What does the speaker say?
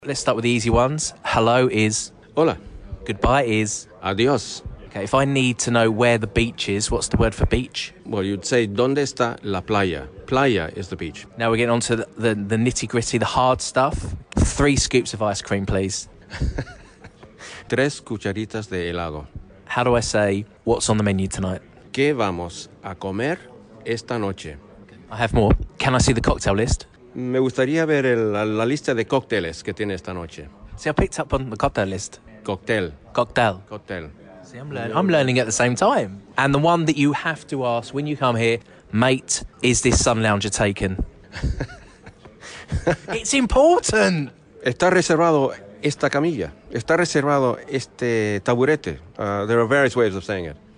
Let's start with the easy ones. Hello is. Hola. Goodbye is. Adiós. Okay, if I need to know where the beach is, what's the word for beach? Well, you'd say, ¿Dónde está la playa? Playa is the beach. Now we're getting on to the nitty-gritty, the hard stuff. 3 scoops of ice cream, please. 3 cucharitas de helado. How do I say, what's on the menu tonight? ¿Qué vamos a comer esta noche? I have more. Can I see the cocktail list? Me gustaría ver la lista de cócteles que tiene esta noche. See, I picked up on the cocktail list. Cóctel. Cocktail. Cóctel. See, I'm learning at the same time. And the one that you have to ask when you come here, mate, is this sun lounger taken? It's important. Está reservado esta camilla. Está reservado este taburete. There are various ways of saying it.